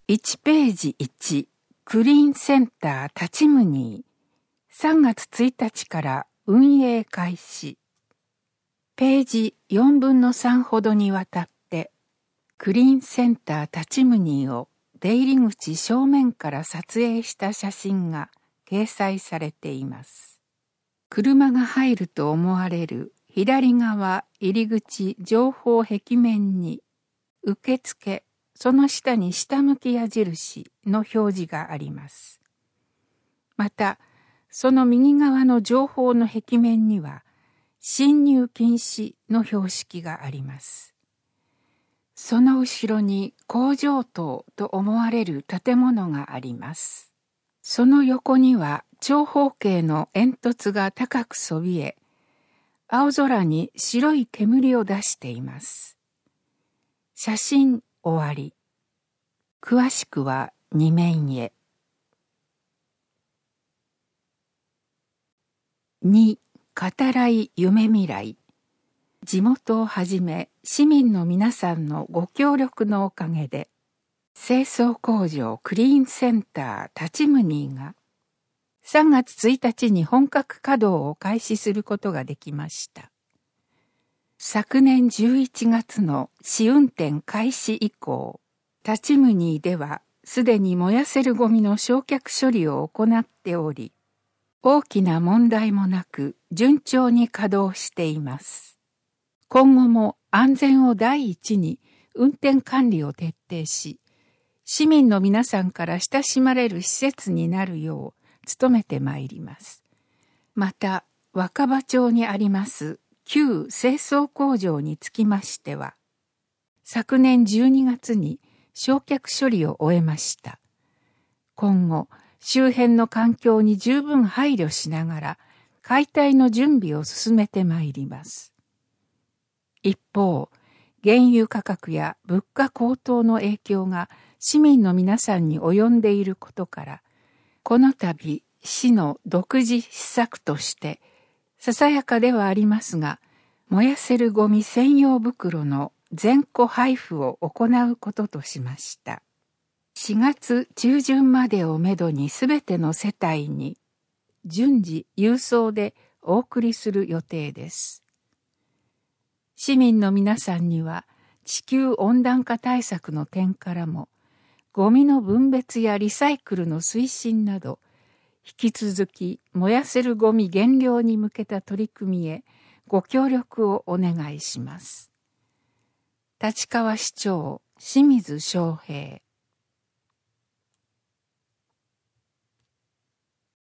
1ページ1クリーンセンター立ちムニー3月1日から運営開始。ページ4分の3ほどにわたってクリーンセンター立ちムニーを出入り口正面から撮影した写真が掲載されています。車が入ると思われる左側入り口情報壁面に受付その下に下向き矢印の表示があります。また、その右側の情報の壁面には、進入禁止の標識があります。その後ろに工場棟と思われる建物があります。その横には長方形の煙突が高くそびえ、青空に白い煙を出しています。写真終わり。詳しくは2面へ。2、語らい夢未来。地元をはじめ市民の皆さんのご協力のおかげで、清掃工場クリーンセンター立ちムニーが3月1日に本格稼働を開始することができました。昨年11月の試運転開始以降、立ちムニーではすでに燃やせるゴミの焼却処理を行っており、大きな問題もなく順調に稼働しています。今後も安全を第一に運転管理を徹底し、市民の皆さんから親しまれる施設になるよう努めてまいります。また、若葉町にあります旧清掃工場につきましては、昨年12月に焼却処理を終えました。今後、周辺の環境に十分配慮しながら、解体の準備を進めてまいります。一方、原油価格や物価高騰の影響が市民の皆さんに及んでいることから、この度、市の独自施策として、ささやかではありますが、燃やせるゴミ専用袋の全個配布を行うこととしました。4月中旬までをめどにすべての世帯に順次郵送でお送りする予定です。市民の皆さんには地球温暖化対策の点からもゴミの分別やリサイクルの推進など引き続き燃やせるゴミ減量に向けた取り組みへご協力をお願いします。立川市長清水翔平